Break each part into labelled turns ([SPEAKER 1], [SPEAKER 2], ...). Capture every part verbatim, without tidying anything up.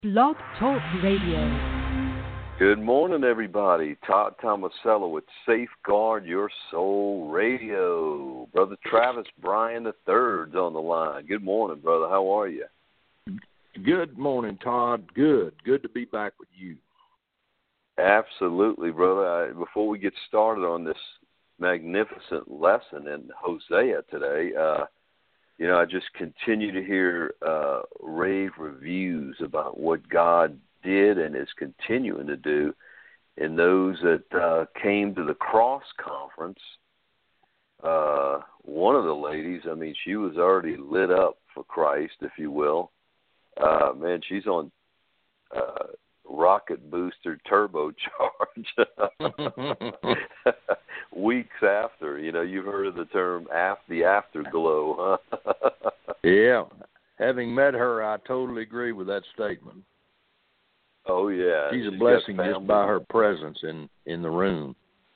[SPEAKER 1] Blog Talk Radio.
[SPEAKER 2] Good morning, everybody. Todd Tomasello with Safeguard Your Soul Radio. Brother Travis Bryan the third's on the line. Good morning, brother. How are you?
[SPEAKER 3] Good morning, Todd. Good. Good to be back with you.
[SPEAKER 2] Absolutely, brother. I, before we get started on this magnificent lesson in Hosea today, uh, you know, I just continue to hear uh, rave reviews about what God did and is continuing to do in those that uh, came to the Cross Conference. Uh, one of the ladies, I mean, she was already lit up for Christ, if you will. Uh, man, she's on uh, rocket booster turbocharge weeks after. You know, you've heard of the term after, the afterglow, huh?
[SPEAKER 3] Yeah. Having met her, I totally agree with that statement.
[SPEAKER 2] Oh, yeah.
[SPEAKER 3] She's a
[SPEAKER 2] She's
[SPEAKER 3] blessing just by her presence in, in the room.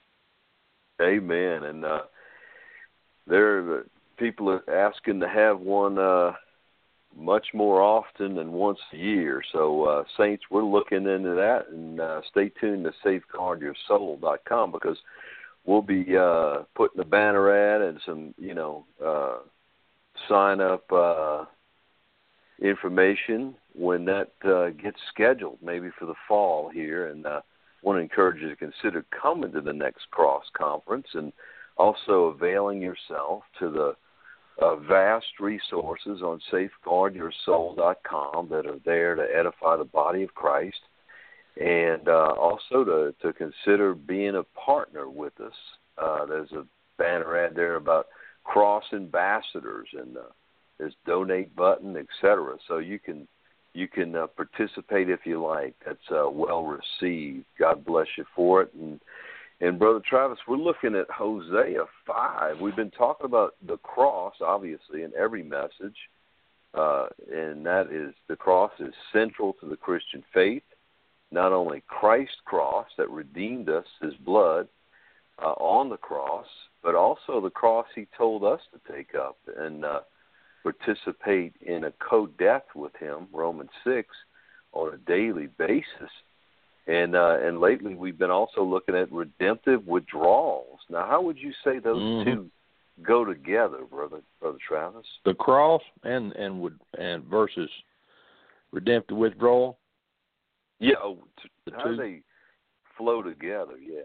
[SPEAKER 2] Amen. And uh, there are people are asking to have one uh, much more often than once a year. So, uh, Saints, we're looking into that. And uh, stay tuned to safeguard your soul dot com because we'll be uh, putting a banner ad and some, you know, uh, sign-up uh, information when that uh, gets scheduled, maybe for the fall here. And I uh, want to encourage you to consider coming to the next Cross Conference and also availing yourself to the uh, vast resources on safeguard your soul dot com that are there to edify the body of Christ, and uh, also to, to consider being a partner with us. Uh, there's a banner ad there about Cross Ambassadors, and uh, there's donate button, et cetera. So you can you can uh, participate if you like. That's uh, well received. God bless you for it. And and Brother Travis, we're looking at Hosea five. We've been talking about the cross, obviously, in every message, uh, and that is the cross is central to the Christian faith. Not only Christ's cross that redeemed us, His blood uh, on the cross, but also the cross He told us to take up and uh, participate in a co-death with Him, Romans six, on a daily basis. And uh, and lately we've been also looking at redemptive withdrawals. Now, how would you say those mm-hmm. two go together, brother, brother Travis?
[SPEAKER 3] The cross and and would and versus redemptive withdrawal.
[SPEAKER 2] Yeah, oh,
[SPEAKER 3] the
[SPEAKER 2] how
[SPEAKER 3] two?
[SPEAKER 2] do they flow together? Yeah.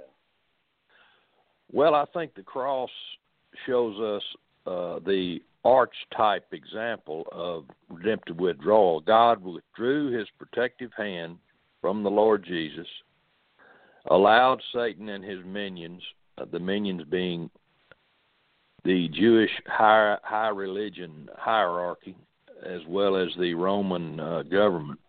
[SPEAKER 3] Well, I think the cross shows us uh, the archetype example of redemptive withdrawal. God withdrew His protective hand from the Lord Jesus, allowed Satan and his minions, uh, the minions being the Jewish high, high religion hierarchy, as well as the Roman uh, government.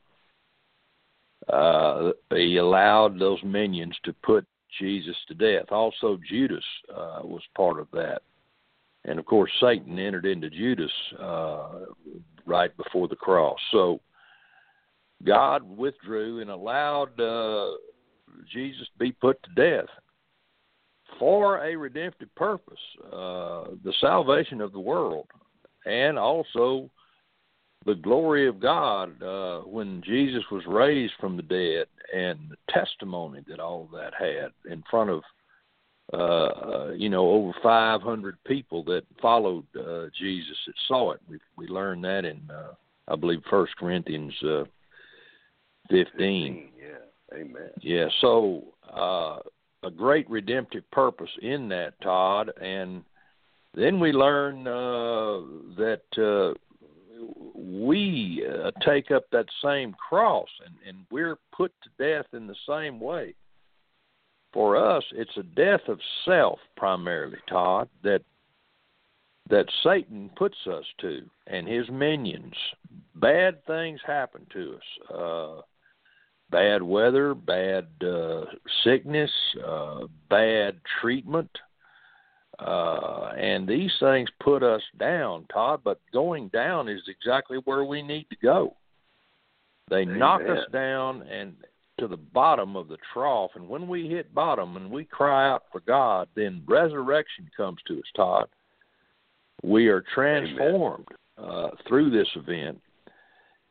[SPEAKER 3] Uh, he allowed those minions to put Jesus to death. Also, Judas uh, was part of that. And, of course, Satan entered into Judas uh, right before the cross. So God withdrew and allowed uh, Jesus to be put to death for a redemptive purpose, uh, the salvation of the world, and also the glory of God uh, when Jesus was raised from the dead, and the testimony that all of that had in front of, uh, you know, over five hundred people that followed uh, Jesus that saw it. We we learned that in, uh, I believe, First Corinthians uh, fifteen.
[SPEAKER 2] Yeah, amen.
[SPEAKER 3] Yeah, so uh, a great redemptive purpose in that, Todd, and then we learn uh, that uh, we uh, take up that same cross, and, and we're put to death in the same way. For us, it's a death of self primarily, Todd, that that Satan puts us to, and his minions. Bad things happen to us. Uh, bad weather, bad uh, sickness, uh, bad treatment. Uh, and these things put us down, Todd, but going down is exactly where we need to go. They Amen. knock us down and to the bottom of the trough, and when we hit bottom and we cry out for God, then resurrection comes to us, Todd. We are transformed uh, through this event.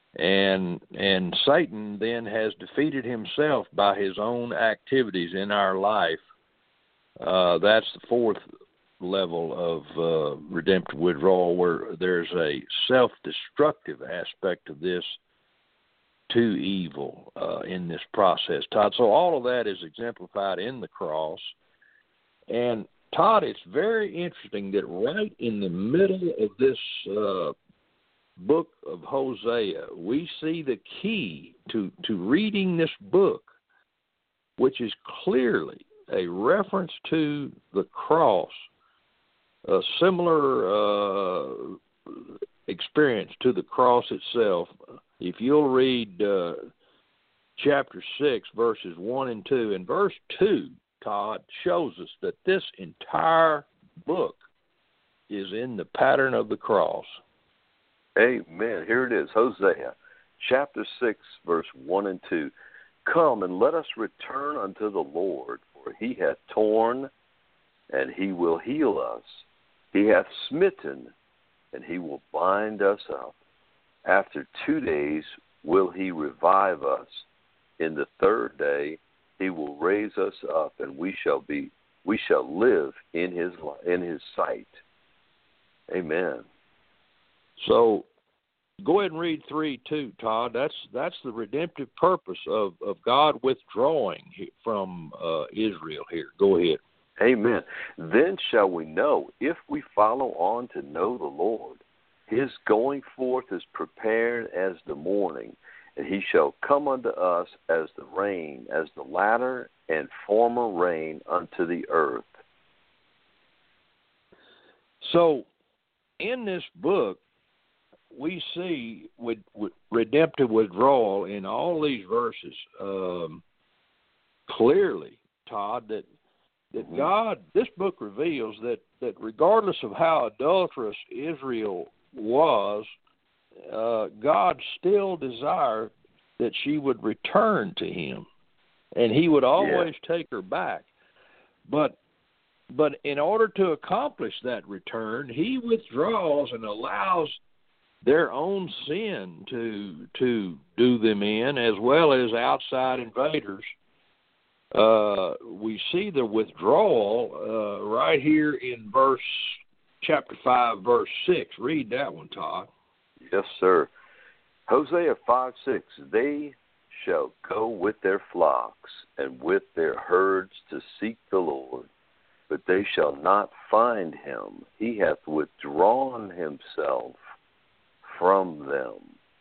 [SPEAKER 3] And and Satan then has defeated himself by his own activities in our life. Uh, that's the fourth level of uh, redemptive withdrawal, where there's a self-destructive aspect of this to evil uh, in this process, Todd. So all of that is exemplified in the cross. And, Todd, it's very interesting that right in the middle of this uh, book of Hosea, we see the key to, to reading this book, which is clearly a reference to the cross, a similar uh, experience to the cross itself. If you'll read uh, chapter six, verses one and two, and verse two, Todd, shows us that this entire book is in the pattern of the cross.
[SPEAKER 2] Amen. Here it is, Hosea, chapter six, verse one and two. Come and let us return unto the Lord, for he hath torn, and he will heal us. He hath smitten, and he will bind us up. After two days will he revive us. In the third day he will raise us up, and we shall be we shall live in his in his sight. Amen.
[SPEAKER 3] So go ahead and read three too, Todd. That's that's the redemptive purpose of, of God withdrawing from uh, Israel here. Go ahead.
[SPEAKER 2] Amen. Then shall we know, if we follow on to know the Lord, his going forth is prepared as the morning, and he shall come unto us as the rain, as the latter and former rain unto the earth.
[SPEAKER 3] So in this book, we see with, with redemptive withdrawal in all these verses um, clearly, Todd, that that mm-hmm. God, this book reveals that, that regardless of how adulterous Israel was, uh, God still desired that she would return to him, and he would always yeah. take her back. But but in order to accomplish that return, he withdraws and allows their own sin to to do them in, as well as outside invaders. Uh, we see the withdrawal uh, right here in verse chapter five, verse six. Read that one, Todd.
[SPEAKER 2] Yes, sir. Hosea five six. They shall go with their flocks and with their herds to seek the Lord, but they shall not find him. He hath withdrawn himself from them.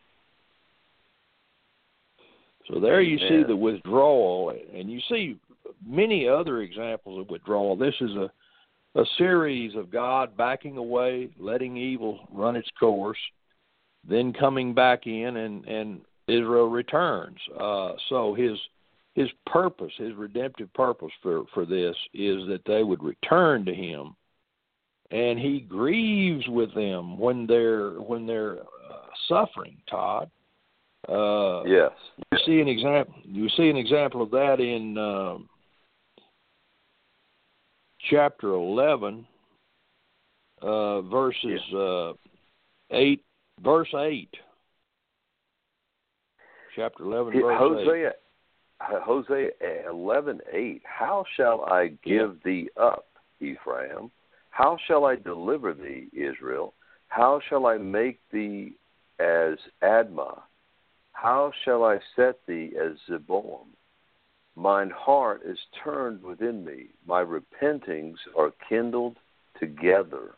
[SPEAKER 3] So there you
[SPEAKER 2] Amen.
[SPEAKER 3] see the withdrawal, and you see many other examples of withdrawal. This is a, a series of God backing away, letting evil run its course, then coming back in, and, and Israel returns. Uh, so his his purpose, his redemptive purpose for, for this is that they would return to him, and he grieves with them when they're when they're uh, suffering, Todd. Uh,
[SPEAKER 2] yes.
[SPEAKER 3] You see an example. You see an example of that in um, chapter eleven, uh, verses yeah. uh, eight, verse eight. Chapter eleven, verse
[SPEAKER 2] Hosea,
[SPEAKER 3] eight.
[SPEAKER 2] Hosea eleven eight. How shall I give yeah. thee up, Ephraim? How shall I deliver thee, Israel? How shall I make thee as Admah? How shall I set thee as Zeboim? Mine heart is turned within me. My repentings are kindled together.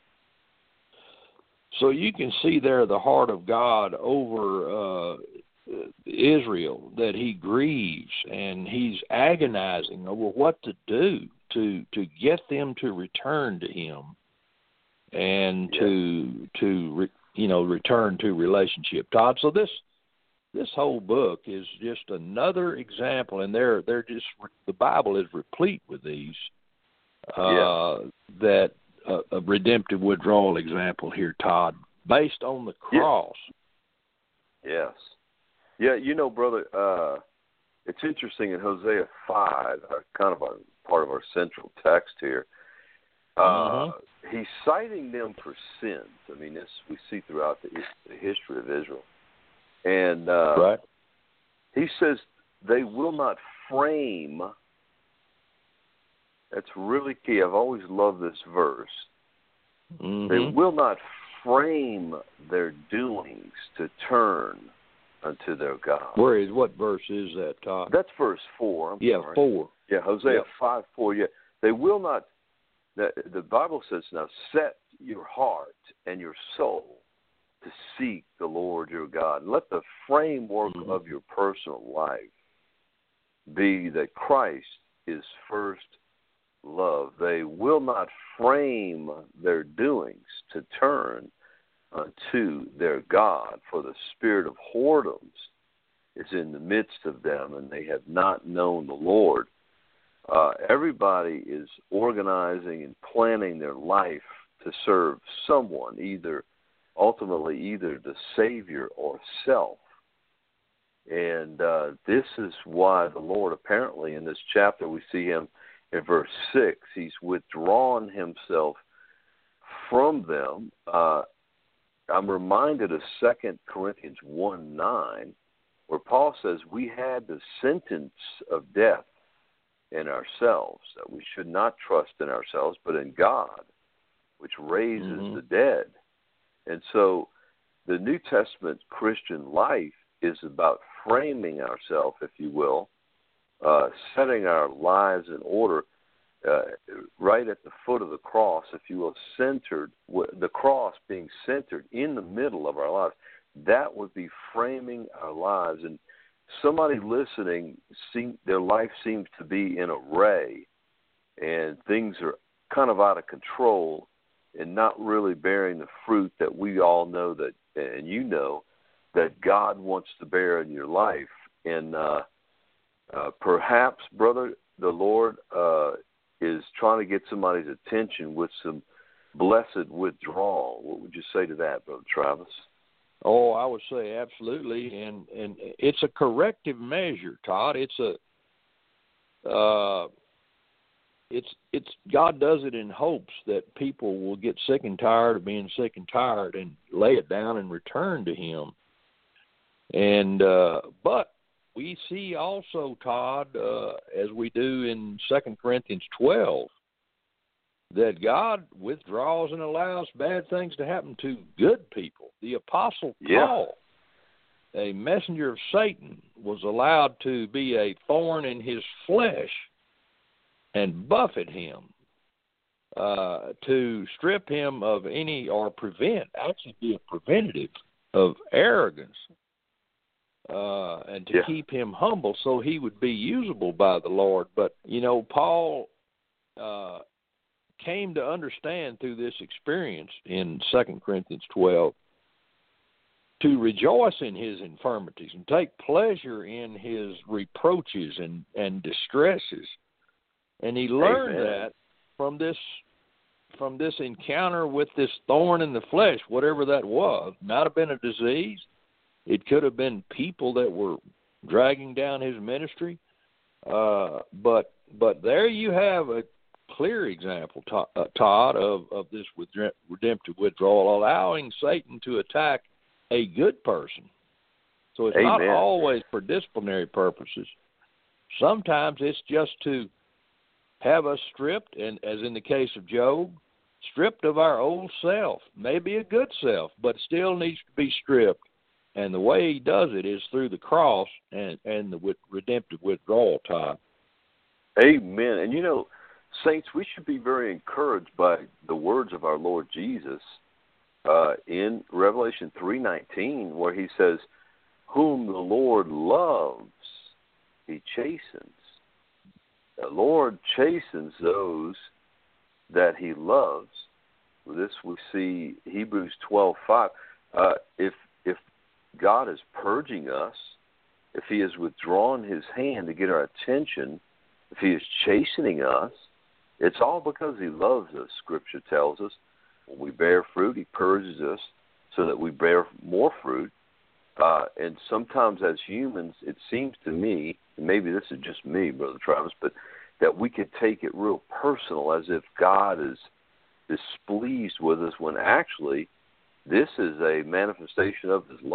[SPEAKER 3] So you can see there the heart of God over uh, Israel, that he grieves and he's agonizing over what to do to to get them to return to him and yeah. to to re, you know return to relationship. Todd, so this this whole book is just another example, and they're they're just the Bible is replete with these uh, yeah. that uh, a redemptive withdrawal example here, Todd, based on the cross.
[SPEAKER 2] Yeah. Yes. Yeah, you know, brother, uh, it's interesting in Hosea five, uh, kind of a part of our central text here. Uh, uh-huh. He's citing them for sins. I mean, this we see throughout the, the history of Israel. And uh,
[SPEAKER 3] right.
[SPEAKER 2] he says they will not frame. That's really key. I've always loved this verse.
[SPEAKER 3] Mm-hmm.
[SPEAKER 2] They will not frame their doings to turn unto their God.
[SPEAKER 3] Where is, what verse is that, Todd?
[SPEAKER 2] That's verse four. I'm
[SPEAKER 3] yeah,
[SPEAKER 2] sorry.
[SPEAKER 3] four.
[SPEAKER 2] Yeah, Hosea
[SPEAKER 3] yep.
[SPEAKER 2] five four. Yeah, they will not. The, the Bible says, "Now set your heart and your soul to seek the Lord your God, and let the framework
[SPEAKER 3] mm-hmm.
[SPEAKER 2] of your personal life be that Christ is first love." They will not frame their doings to turn unto their God, for the spirit of whoredoms is in the midst of them, and they have not known the Lord. Uh, everybody is organizing and planning their life to serve someone, either ultimately either the Savior or self. And uh, this is why the Lord, apparently in this chapter, we see him in verse six, he's withdrawn himself from them. Uh, I'm reminded of Second Corinthians one nine, where Paul says we had the sentence of death in ourselves, that we should not trust in ourselves, but in God, which raises
[SPEAKER 3] mm-hmm.
[SPEAKER 2] the dead. And so the New Testament Christian life is about framing ourselves, if you will, uh, setting our lives in order uh, right at the foot of the cross, if you will, centered, the cross being centered in the middle of our lives. That would be framing our lives. And somebody listening, seem, their life seems to be in array, and things are kind of out of control and not really bearing the fruit that we all know that, and you know, that God wants to bear in your life. And uh, uh, perhaps, brother, the Lord uh, is trying to get somebody's attention with some blessed withdrawal. What would you say to that, Brother Travis?
[SPEAKER 3] Oh, I would say absolutely, and and it's a corrective measure, Todd. It's a uh, it's it's God does it in hopes that people will get sick and tired of being sick and tired and lay it down and return to Him. And uh, but we see also, Todd, uh, as we do in Second Corinthians twelve, that God withdraws and allows bad things to happen to good people. The Apostle
[SPEAKER 2] yeah.
[SPEAKER 3] Paul, a messenger of Satan, was allowed to be a thorn in his flesh and buffet him, uh, to strip him of any, or prevent, actually be a preventative of arrogance, uh, and to
[SPEAKER 2] yeah.
[SPEAKER 3] keep him humble so he would be usable by the Lord. But, you know, Paul uh, came to understand through this experience in Second Corinthians twelve to rejoice in his infirmities and take pleasure in his reproaches and, and distresses. And he learned
[SPEAKER 2] Amen.
[SPEAKER 3] that from this from this encounter with this thorn in the flesh, whatever that was. Might have been a disease. It could have been people that were dragging down his ministry. Uh, but but there you have a clear example, Todd, of, of this redemptive withdrawal, allowing Satan to attack a good person. So it's
[SPEAKER 2] Amen.
[SPEAKER 3] not always for disciplinary purposes. Sometimes it's just to have us stripped, and as in the case of Job, stripped of our old self, maybe a good self, but still needs to be stripped. And the way he does it is through the cross and, and the with, redemptive withdrawal, Todd.
[SPEAKER 2] Amen. And you know, saints, we should be very encouraged by the words of our Lord Jesus uh, in Revelation three nineteen, where he says, whom the Lord loves, he chastens. The Lord chastens those that he loves. With this we see Hebrews twelve five. Uh, if if God is purging us, if he has withdrawn his hand to get our attention, if he is chastening us, it's all because he loves us, Scripture tells us. When we bear fruit, he purges us so that we bear more fruit. Uh, and sometimes as humans, it seems to me, and maybe this is just me, Brother Travis, but that we could take it real personal, as if God is displeased with us, when actually this is a manifestation of his love.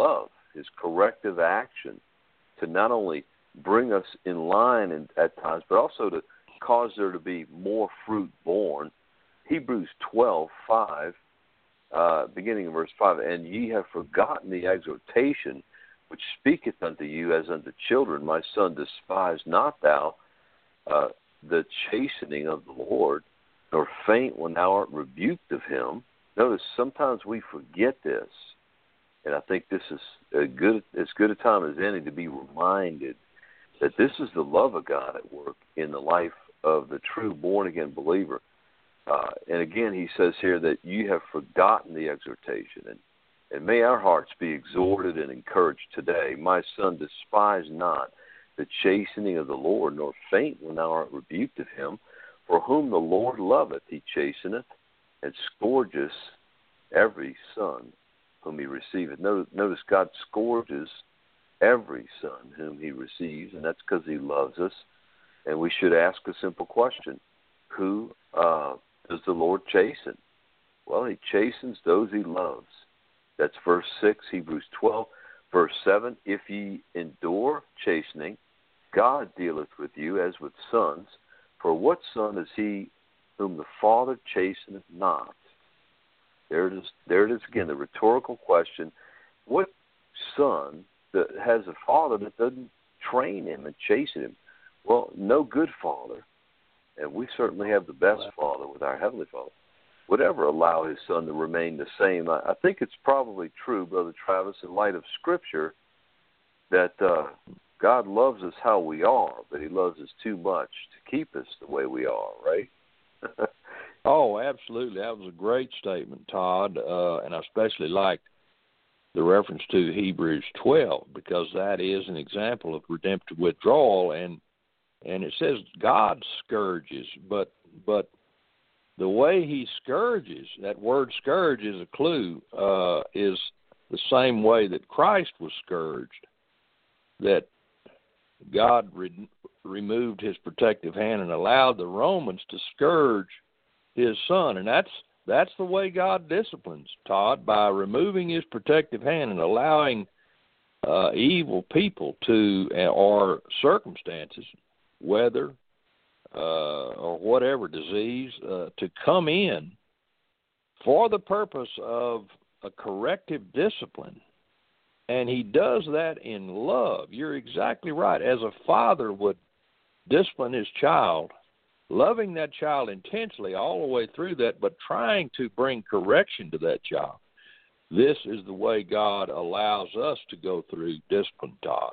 [SPEAKER 2] his corrective action to not only bring us in line in, at times, but also to cause there to be more fruit born. Hebrews twelve five, uh, beginning in verse five, and ye have forgotten the exhortation which speaketh unto you as unto children, my son, despise not thou uh, the chastening of the Lord, nor faint when thou art rebuked of him. Notice, sometimes we forget this, and I think this is a good, as good a time as any to be reminded that this is the love of God at work in the life of the true born-again believer. Uh, and again, he says here that you have forgotten the exhortation. And, and may our hearts be exhorted and encouraged today. My son, despise not the chastening of the Lord, nor faint when thou art rebuked of him. For whom the Lord loveth, he chasteneth, and scourgeth every son whom he receiveth. Notice, notice God scourges every son whom he receives, and that's because he loves us. And we should ask a simple question: Who uh, does the Lord chasten? Well, he chastens those he loves. That's verse six, Hebrews twelve. Verse seven, if ye endure chastening, God dealeth with you as with sons. For what son is he whom the Father chasteneth not? There it is, there it is again, the rhetorical question. What son that has a father that doesn't train him and chasten him? Well, no good father, and we certainly have the best father with our Heavenly Father, would ever allow his son to remain the same. I, I think it's probably true, Brother Travis, in light of Scripture, that uh, God loves us how we are, but he loves us too much to keep us the way we are, right?
[SPEAKER 3] Oh, absolutely. That was a great statement, Todd, uh, and I especially liked the reference to Hebrews twelve, because that is an example of redemptive withdrawal, and and it says God scourges, but but the way he scourges, that word scourge is a clue, uh, is the same way that Christ was scourged, that God re- removed his protective hand and allowed the Romans to scourge his son. And that's that's the way God disciplines, Todd, by removing his protective hand and allowing uh, evil people to, or circumstances, weather, uh, or whatever disease, uh, to come in for the purpose of a corrective discipline. And he does that in love. You're exactly right. As a father would discipline his child, loving that child intensely all the way through that, but trying to bring correction to that child. This is the way God allows us to go through discipline, Todd.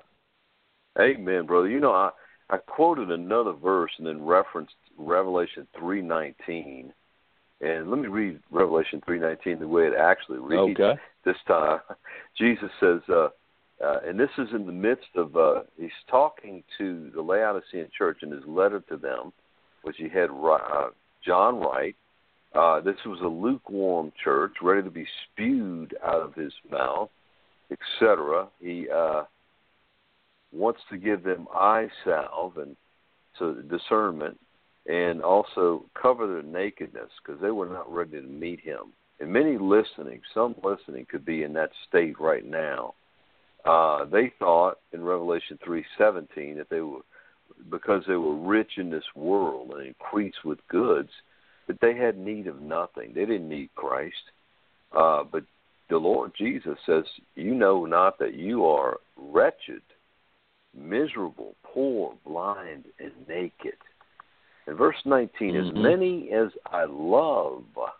[SPEAKER 2] Amen, brother. You know, I, I quoted another verse and then referenced Revelation three nineteen. And let me read Revelation three nineteen the way it actually reads
[SPEAKER 3] okay.
[SPEAKER 2] this time. Jesus says, uh, uh, and this is in the midst of, uh, he's talking to the Laodicean church in his letter to them, which he had uh, John write. Uh, this was a lukewarm church, ready to be spewed out of his mouth, et cetera. He uh, wants to give them eye salve and so discernment, and also cover their nakedness, because they were not ready to meet him. And many listening, some listening, could be in that state right now. Uh, they thought in Revelation three seventeen that they were, because they were rich in this world and increased with goods, that they had need of nothing. They didn't need Christ. Uh, but the Lord Jesus says, you know not that you are wretched, miserable, poor, blind, and naked. In verse nineteen, mm-hmm. as many as I love,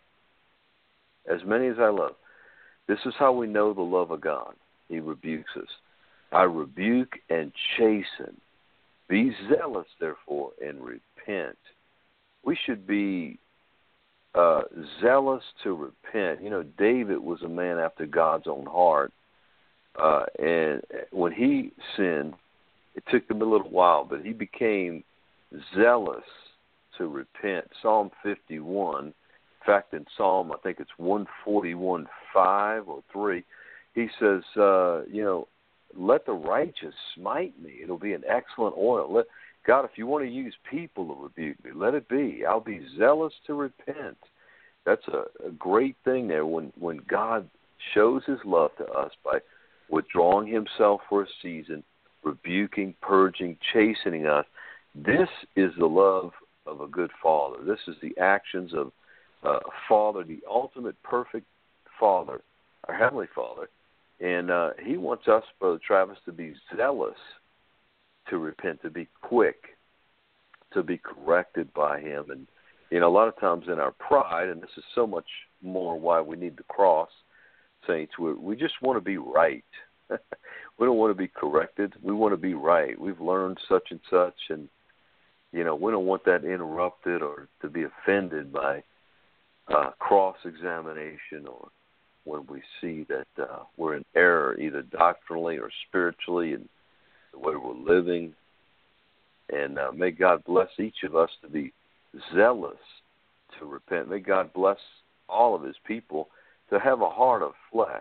[SPEAKER 2] as many as I love, this is how we know the love of God. He rebukes us. I rebuke and chasten. Be zealous, therefore, and repent. We should be uh, zealous to repent. You know, David was a man after God's own heart. Uh, and when he sinned, it took him a little while, but he became zealous to repent. Psalm fifty-one, in fact, in Psalm, I think it's one forty-one, five or three, he says, uh, you know, let the righteous smite me. It'll be an excellent oil. Let, God, if you want to use people to rebuke me, let it be. I'll be zealous to repent. That's a, a great thing there when, when God shows his love to us by withdrawing himself for a season, rebuking, purging, chastening us. This is the love of a good father. This is the actions of uh, a father, the ultimate perfect father, our Heavenly Father. And uh, he wants us, Brother Travis, to be zealous to repent, to be quick, to be corrected by him. And, you know, a lot of times in our pride, and this is so much more why we need the cross, saints, we, we just want to be right. We don't want to be corrected. We want to be right. We've learned such and such, and, you know, we don't want that interrupted or to be offended by uh, cross-examination or when we see that uh, we're in error, either doctrinally or spiritually, in the way we're living. And uh, may God bless each of us to be zealous to repent. May God bless all of his people to have a heart of flesh.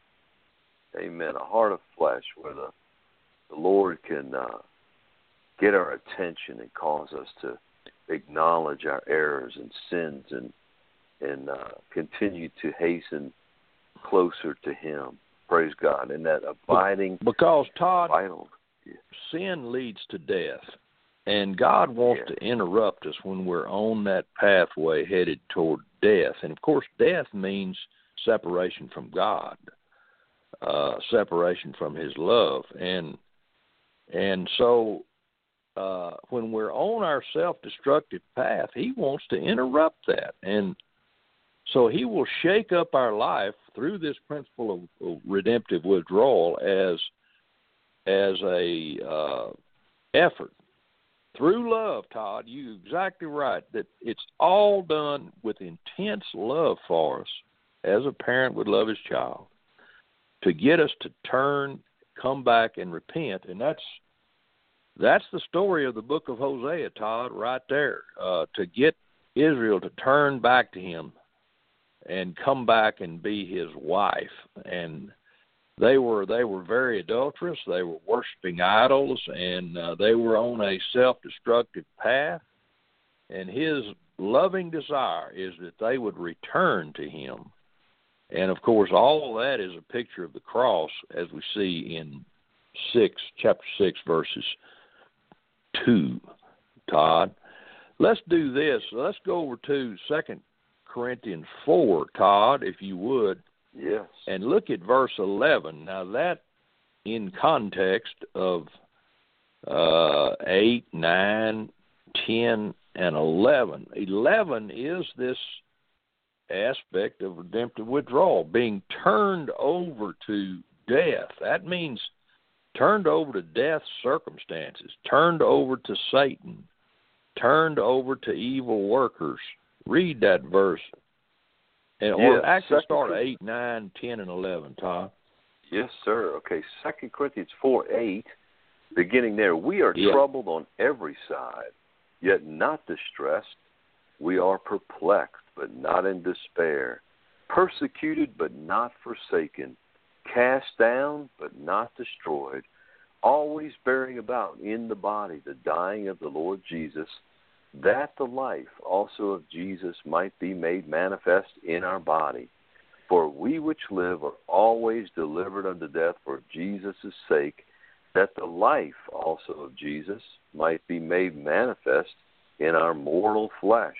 [SPEAKER 2] Amen. A heart of flesh where the, the Lord can uh, get our attention and cause us to acknowledge our errors and sins and and uh, continue to hasten closer to him. Praise God. And that abiding.
[SPEAKER 3] Because, Todd,
[SPEAKER 2] vital, yeah.
[SPEAKER 3] sin leads to death. And God wants yeah. to interrupt us when we're on that pathway headed toward death. And, of course, death means separation from God, uh, separation from his love. And and so uh, when we're on our self-destructive path, he wants to interrupt that. And so he will shake up our life through this principle of, of redemptive withdrawal as as a uh, effort. Through love, Todd, you're exactly right, that it's all done with intense love for us, as a parent would love his child, to get us to turn, come back, and repent. And that's that's the story of the book of Hosea, Todd, right there, uh, to get Israel to turn back to him and come back and be his wife. And they were they were very adulterous. They were worshiping idols, and uh, they were on a self-destructive path. And his loving desire is that they would return to him. And, of course, all of that is a picture of the cross, as we see in six, chapter six, verses two, Todd. Let's do this. Let's go over to Second Corinthians four, Todd, if you would.
[SPEAKER 2] Yes.
[SPEAKER 3] And look at verse eleven. Now, that in context of uh, eight, nine, ten, and eleven. eleven is this aspect of redemptive withdrawal, being turned over to death. That means turned over to death circumstances, turned over to Satan, turned over to evil workers. Read that verse. And, or
[SPEAKER 2] yes,
[SPEAKER 3] actually start at eight, nine, ten, and eleven, Todd.
[SPEAKER 2] Yes, sir. Okay, Second Corinthians four, eight, beginning there. We are
[SPEAKER 3] yeah.
[SPEAKER 2] troubled on every side, yet not distressed. We are perplexed, but not in despair. Persecuted, but not forsaken. Cast down, but not destroyed. Always bearing about in the body the dying of the Lord Jesus, that the life also of Jesus might be made manifest in our body. For we which live are always delivered unto death for Jesus' sake, that the life also of Jesus might be made manifest in our mortal flesh.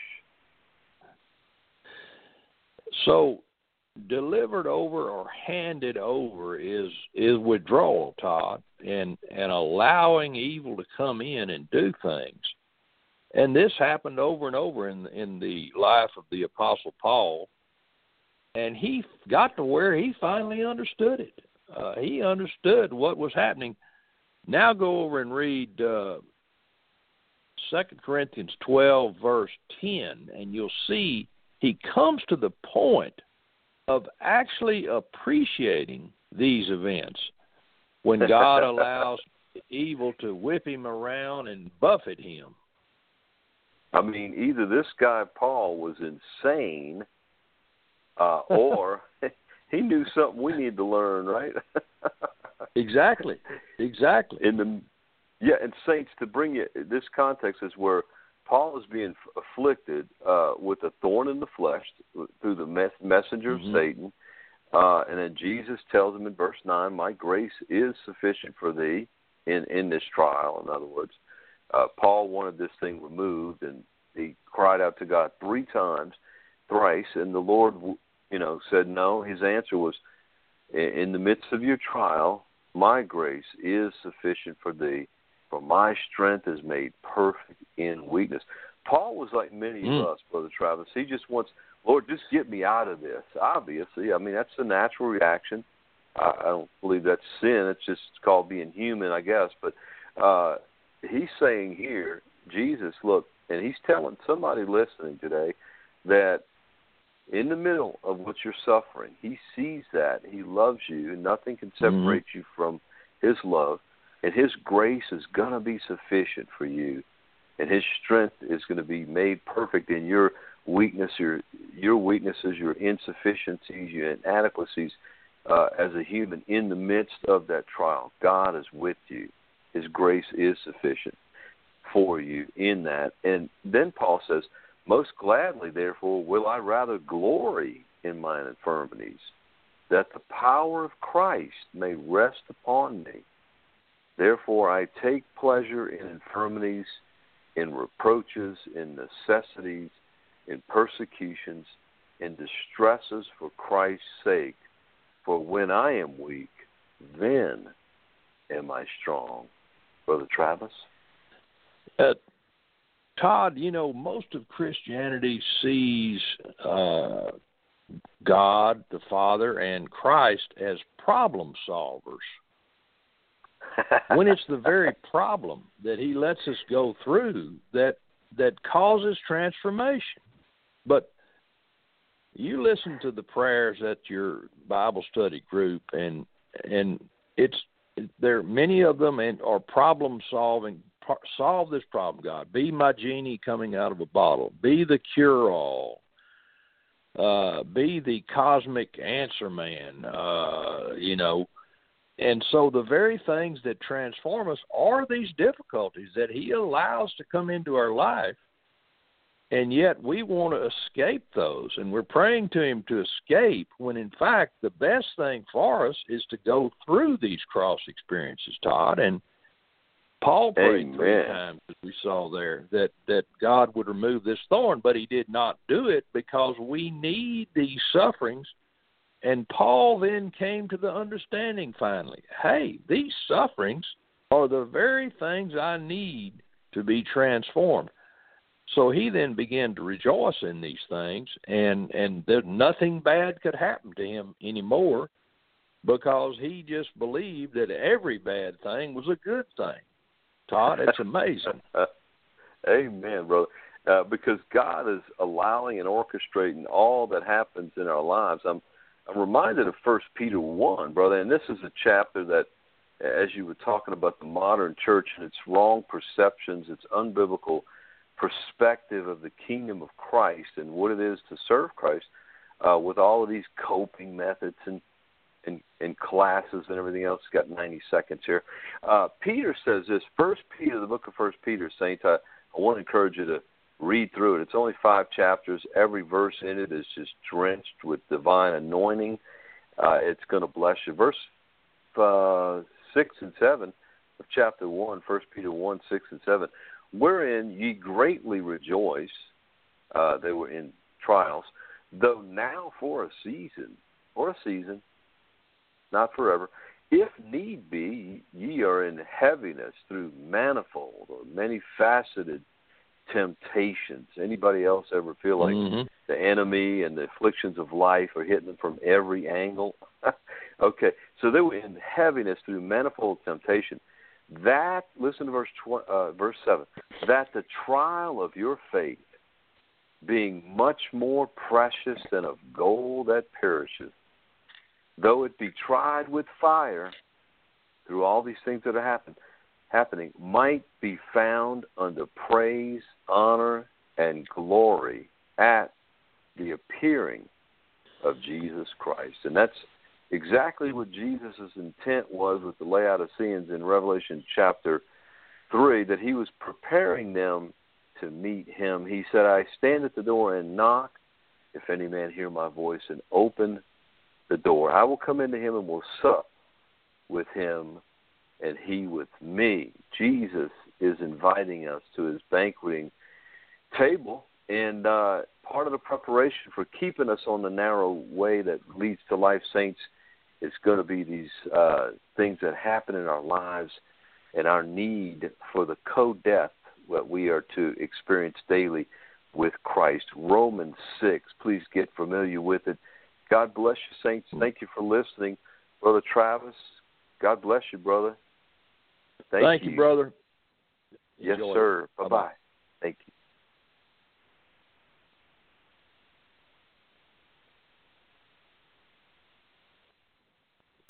[SPEAKER 3] So, delivered over or handed over is is withdrawal, Todd, and, and allowing evil to come in and do things. And this happened over and over in in the life of the Apostle Paul, and he got to where he finally understood it. Uh, he understood what was happening. Now go over and read uh, Second Corinthians twelve, verse ten, and you'll see he comes to the point of actually appreciating these events when God allows evil to whip him around and buffet him.
[SPEAKER 2] I mean, either this guy, Paul, was insane, uh, or he knew something we need to learn, right?
[SPEAKER 3] Exactly. Exactly.
[SPEAKER 2] In the yeah, and saints, to bring you this context is where Paul is being afflicted uh, with a thorn in the flesh through the mes- messenger
[SPEAKER 3] mm-hmm.
[SPEAKER 2] of Satan. Uh, and then Jesus tells him in verse nine, my grace is sufficient for thee in, in this trial. In other words, uh, Paul wanted this thing removed, and he cried out to God three times, thrice, and the Lord, you know, said no. His answer was, in the midst of your trial, my grace is sufficient for thee, for my strength is made perfect in weakness. Paul was like many mm. of us, Brother Travis. He just wants, Lord, just get me out of this. Obviously, I mean, that's the natural reaction. I, I don't believe that's sin. It's just called being human, I guess. But uh, he's saying here, Jesus, look, and he's telling somebody listening today that in the middle of what you're suffering, he sees that. He loves you. Nothing can separate mm-hmm. you from his love. And his grace is going to be sufficient for you. And his strength is going to be made perfect in your weakness, your your weaknesses, your insufficiencies, your inadequacies uh, as a human in the midst of that trial. God is with you. His grace is sufficient for you in that. And then Paul says, most gladly, therefore, will I rather glory in mine infirmities, that the power of Christ may rest upon me. Therefore, I take pleasure in infirmities, in reproaches, in necessities, in persecutions, in distresses for Christ's sake. For when I am weak, then am I strong. Brother Travis?
[SPEAKER 3] Uh, Todd, you know, most of Christianity sees uh, God, the Father, and Christ as problem solvers. When it's the very problem that he lets us go through that that causes transformation. But you listen to the prayers at your Bible study group, and and it's there many of them and are problem solving. Solve this problem, God. Be my genie coming out of a bottle. Be the cure-all. Uh, be the cosmic answer man. Uh, you know. And so the very things that transform us are these difficulties that he allows to come into our life, and yet we want to escape those, and we're praying to him to escape when, in fact, the best thing for us is to go through these cross experiences, Todd. And Paul prayed Amen. three times, as we saw there, that, that God would remove this thorn, but he did not do it because we need these sufferings. And Paul then came to the understanding finally, hey, these sufferings are the very things I need to be transformed. So he then began to rejoice in these things, and, and there, nothing bad could happen to him anymore because he just believed that every bad thing was a good thing. Todd, it's amazing.
[SPEAKER 2] Amen, brother. Uh, because God is allowing and orchestrating all that happens in our lives. I'm I'm reminded of First Peter one, brother, and this is a chapter that, as you were talking about the modern church and its wrong perceptions, its unbiblical perspective of the kingdom of Christ and what it is to serve Christ, uh, with all of these coping methods and, and, and classes and everything else. Got ninety seconds here. Uh, Peter says this, First Peter, the book of First Peter, Saint, I, I want to encourage you to read through it. It's only five chapters. Every verse in it is just drenched with divine anointing. Uh, it's going to bless you. Verse uh, six and seven of chapter one, First Peter one, six and seven, wherein ye greatly rejoice. Uh, they were in trials, though now for a season, for a season, not forever, if need be, ye are in heaviness through manifold or many-faceted temptations. Anybody else ever feel like mm-hmm. the enemy and the afflictions of life are hitting them from every angle? Okay, so they were in heaviness through manifold temptation. That, listen to verse tw- uh, verse seven, that the trial of your faith, being much more precious than of gold that perisheth, though it be tried with fire, through all these things that are happening, happening, might be found unto praise, honor, and glory at the appearing of Jesus Christ. And that's exactly what Jesus' intent was with the Laodiceans in Revelation chapter three, that he was preparing them to meet him. He said, I stand at the door and knock. If any man hear my voice and open the door. I will come into him and will sup with him and he with me. Jesus is inviting us to his banqueting table, and uh, part of the preparation for keeping us on the narrow way that leads to life, saints, is going to be these uh, things that happen in our lives and our need for the co-death that we are to experience daily with Christ. Romans six, please get familiar with it. God bless you, saints. Thank you for listening. Brother Travis, God bless you, brother. Thank,
[SPEAKER 3] Thank
[SPEAKER 2] you.
[SPEAKER 3] you, brother.
[SPEAKER 2] Yes,
[SPEAKER 3] Enjoy
[SPEAKER 2] sir.
[SPEAKER 3] it.
[SPEAKER 2] Bye-bye.
[SPEAKER 3] Bye-bye.
[SPEAKER 2] Thank you.